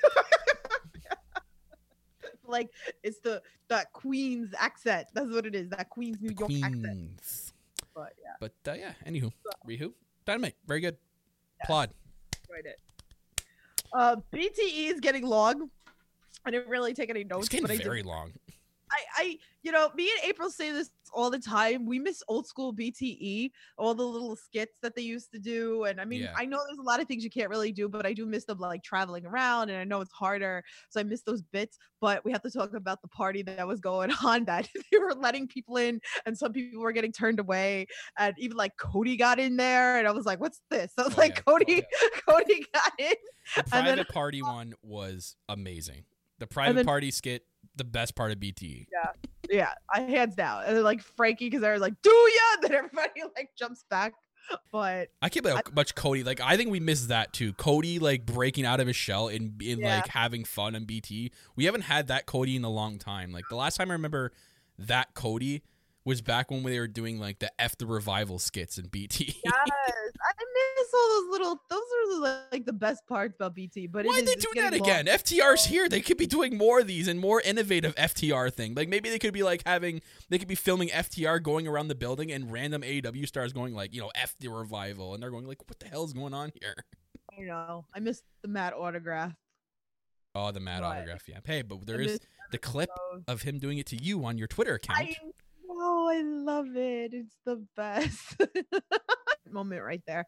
Like it's the that Queen's accent. That's what it is. That Queen's New York accent. Queens. But yeah, But uh, yeah, anywho. Rihu. Dynamite. Very good. Yeah. Plod. enjoyed it. Uh, B T E is getting long. I didn't really take any notes, It's getting but I did. very long. I, I, you know, me and April say this all the time. We miss old school B T E, all the little skits that they used to do. And I mean, Yeah. I know there's a lot of things you can't really do, but I do miss them like traveling around. And I know it's harder. So I miss those bits. But we have to talk about the party that was going on, that they were letting people in and some people were getting turned away. And even like Cody got in there. And I was like, what's this? I was Oh, like, yeah. Oh, Cody, Cody got in. The And then- private party one was amazing. The private then- party skit, the best part of B T E. Yeah, I hands down. And then like Frankie, because they were like, do ya? And then everybody like jumps back. But I can't believe how much Cody, like, I think we missed that too. Cody, like, breaking out of his shell and, and Yeah. like, having fun on B T. We haven't had that Cody in a long time. Like, the last time I remember that Cody was back when they were doing, like, the F the Revival skits in B T. yes, I miss all those little. Those are the, like the best parts about B T. But Why it are is, they it's doing that getting again? long. F T R's here. They could be doing more of these and more innovative F T R thing. Like, maybe they could be, like, having, they could be filming F T R going around the building and random A E W stars going, like, you know, F the Revival. And they're going, like, what the hell is going on here? You know, I miss the Matt autograph. Oh, the Mad But- autograph, yeah. Hey, but there I is miss the clip those. of him doing it to you on your Twitter account. I know, I love it. It's the best moment right there.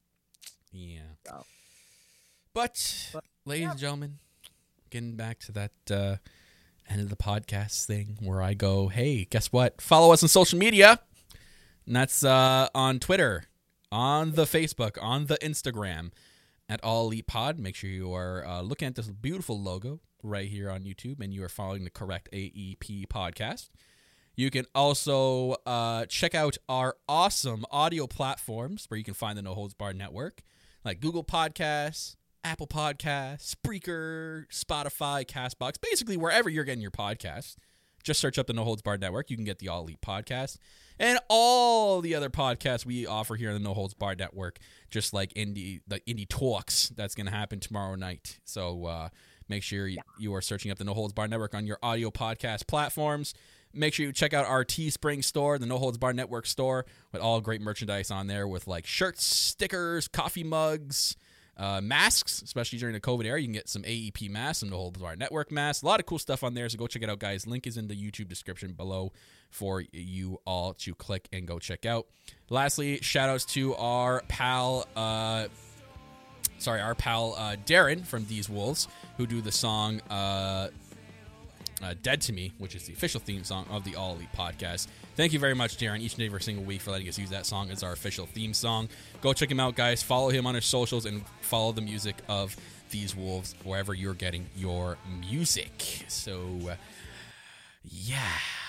Yeah. So. But, But, ladies yeah. and gentlemen, getting back to that uh, end of the podcast thing where I go, hey, guess what? Follow us on social media. And that's uh, on Twitter, on the Facebook, on the Instagram at All Elite Pod. Make sure you are uh, looking at this beautiful logo right here on YouTube and you are following the correct A E P podcast. You can also uh, check out our awesome audio platforms where you can find the No Holds Barred Network, like Google Podcasts, Apple Podcasts, Spreaker, Spotify, CastBox, basically wherever you're getting your podcasts. Just search up the No Holds Barred Network. You can get the All Elite Podcast and all the other podcasts we offer here on the No Holds Barred Network, just like Indie, the Indie Talks that's going to happen tomorrow night. So uh, make sure you, you are searching up the No Holds Barred Network on your audio podcast platforms. Make sure you check out our Teespring store, the No Holds Barred Network store, with all great merchandise on there with like shirts, stickers, coffee mugs, uh, masks, especially during the COVID era. You can get some A E P masks, some No Holds Barred Network masks. A lot of cool stuff on there, so go check it out, guys. Link is in the YouTube description below for you all to click and go check out. Lastly, shout outs to our pal, uh, sorry, our pal uh, Darren from These Wolves, who do the song uh, uh, Dead to Me, which is the official theme song of the All Elite Podcast. Thank you very much, Darren, each and every single week for letting us use that song as our official theme song. Go check him out, guys. Follow him on his socials and follow the music of These Wolves wherever you're getting your music. So, uh, yeah.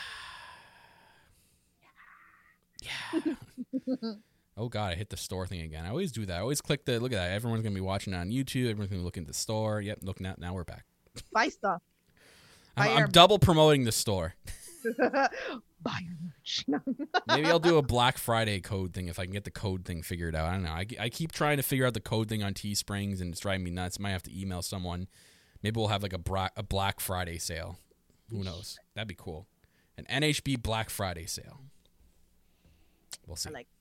Yeah. Oh, God, I hit the store thing again. I always do that. I always click the, look at that. Everyone's going to be watching it on YouTube. Everyone's going to be looking at the store. Yep, looking at, now we're back. Buy stuff. I'm, Buy I'm your- double promoting the store. Buy your merch. Maybe I'll do a Black Friday code thing if I can get the code thing figured out. I don't know. I, I keep trying to figure out the code thing on Teesprings, and it's driving me nuts. Might have to email someone. Maybe we'll have like a, bra- a Black Friday sale. Who knows? That'd be cool. An N H B Black Friday sale. We'll see. I like.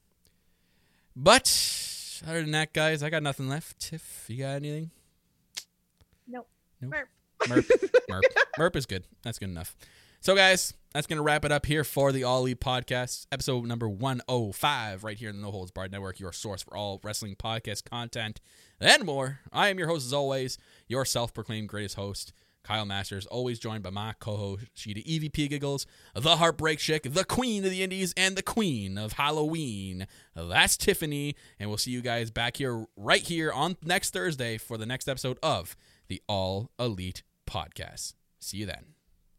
But other than that, guys, I got nothing left. Tiff, you got anything? Nope. Nope. Merp. Merp. Merp. Merp is good. That's good enough. So, guys, that's going to wrap it up here for the All Elite Podcast, episode number one oh five, right here in the No Holds Barred Network, your source for all wrestling podcast content and more. I am your host, as always, your self-proclaimed greatest host, Kyle Masters, always joined by my co-host, Sheeta E V P Giggles, the Heartbreak Chick, the Queen of the Indies, and the Queen of Halloween. That's Tiffany, and we'll see you guys back here, right here on next Thursday for the next episode of the All Elite Podcast. See you then.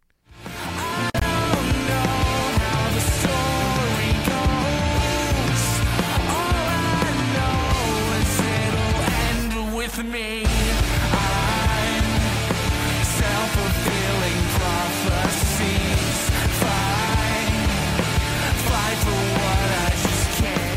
With me, I'm self-fulfilling prophecies. Fight, fight for what I just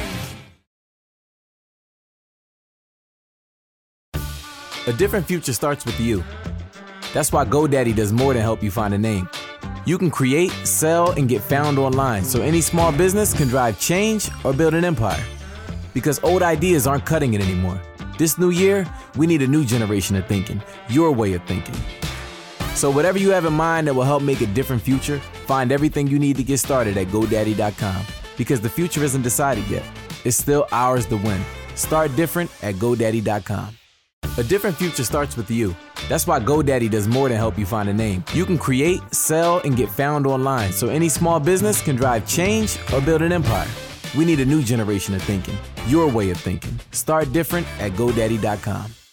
can't. A different future starts with you. That's why GoDaddy does more than help you find a name. You can create, sell, and get found online so any small business can drive change or build an empire. Because old ideas aren't cutting it anymore. This new year, we need a new generation of thinking, your way of thinking. So whatever you have in mind that will help make a different future, find everything you need to get started at GoDaddy dot com. Because the future isn't decided yet. It's still ours to win. Start different at GoDaddy dot com. A different future starts with you. That's why GoDaddy does more than help you find a name. You can create, sell, and get found online so any small business can drive change or build an empire. We need a new generation of thinking, your way of thinking. Start different at GoDaddy dot com.